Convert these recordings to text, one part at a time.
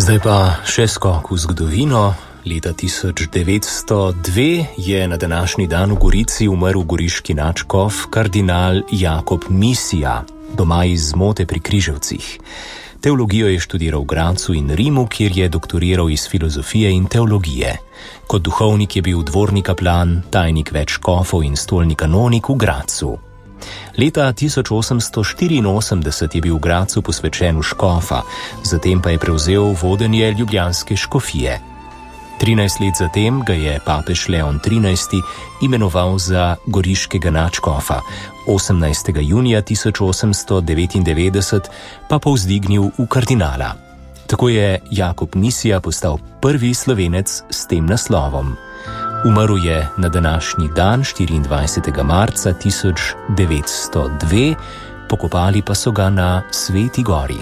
Zdaj pa še skok v zgodovino. Leta 1902 je na današnji dan v Gorici umrl goriški nadškof kardinal Jakob Misija, doma iz Zmote pri Križevcih. Teologijo je študiral v Gradcu in Rimu, kjer je doktoriral iz filozofije in teologije. Kot duhovnik je bil dvorni kaplan, tajnik več škofov in stolni kanonik v Gradcu. Leta 1884 je bil v Gradcu posvečen v škofa, zatem pa je prevzel vodenje ljubljanske škofije. 13 let zatem ga je papež Leon XIII imenoval za goriškega nadškofa, 18. junija 1899 pa povzdignil v kardinala. Tako je Jakob Misija postal prvi Slovenec s tem naslovom. Umrl je na današnji dan 24. marca 1902, pokopali pa so ga na Sveti gori.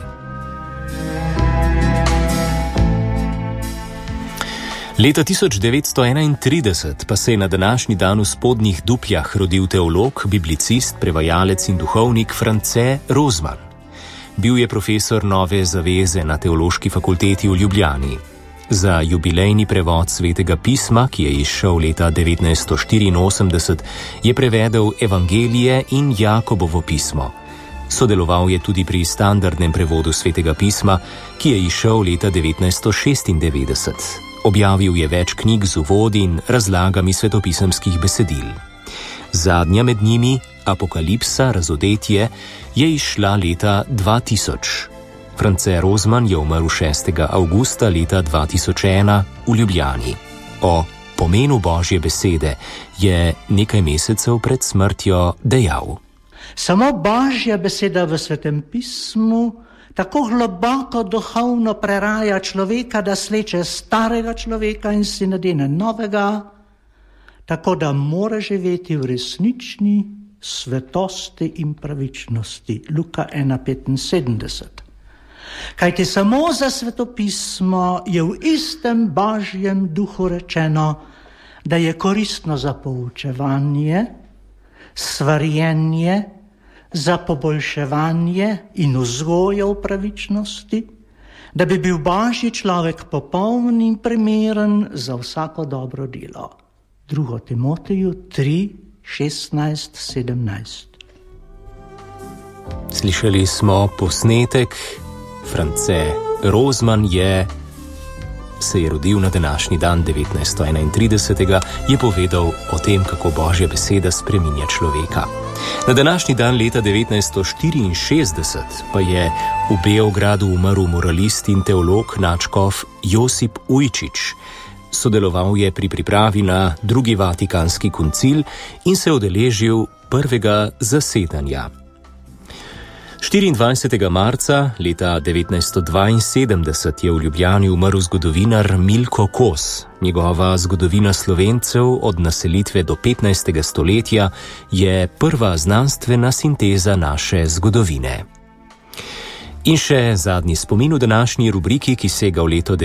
Leta 1931 pa se je na današnji dan v Spodnjih Dupljah rodil teolog, biblicist, prevajalec in duhovnik France Rozman. Bil je profesor Nove zaveze na Teološki fakulteti v Ljubljani. Za jubilejni prevod Svetega pisma, ki je izšel leta 1984, je prevedel Evangelije in Jakobovo pismo. Sodeloval je tudi pri standardnem prevodu Svetega pisma, ki je izšel leta 1996. Objavil je več knjig z uvodi in razlagami svetopisemskih besedil. Zadnja med njimi, Apokalipsa, razodetje, je izšla leta 2000. France Rozman je umrl 6. avgusta leta 2001 v Ljubljani. O pomenu Božje besede je nekaj mesecev pred smrtjo dejal: Samo Božja beseda v Svetem pismu tako globoko duhovno preraja človeka, da sleče starega človeka in si nadene novega, tako da mora živeti v resnični svetosti in pravičnosti. Luka 1:75. Kajti samo za svetopismo je v istem Božjem duhu rečeno, da je koristno za poučevanje, svarjenje, za poboljševanje in vzgojo v pravičnosti, da bi bil Božji človek popoln in primeren za vsako dobro delo. 2. Timoteju 3:16-17. Slišali smo posnetek. France Rozman se je rodil na današnji dan 1931. Je povedal o tem, kako Božja beseda spreminja človeka. Na današnji dan leta 1964 pa je v Beogradu umrl moralist in teolog nadškof Josip Ujčič. Sodeloval je pri pripravi na drugi Vatikanski koncil in se udeležil prvega zasedanja. 24. marca leta 1972 je v Ljubljani umrl zgodovinar Milko Kos. Njegova zgodovina Slovencev od naselitve do 15. stoletja je prva znanstvena sinteza naše zgodovine. In še zadnji spomin v današnji rubriki, ki sega v leto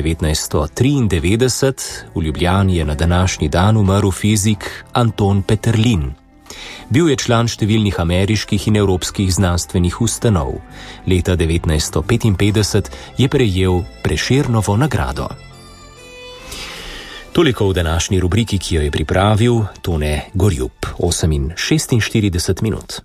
1993. V Ljubljani je na današnji dan umrl fizik Anton Peterlin. Bil je član številnih ameriških in evropskih znanstvenih ustanov. Leta 1955 je prejel Prešernovo nagrado. Toliko v današnji rubriki, ki jo je pripravil Tone Gorjup. 8:46.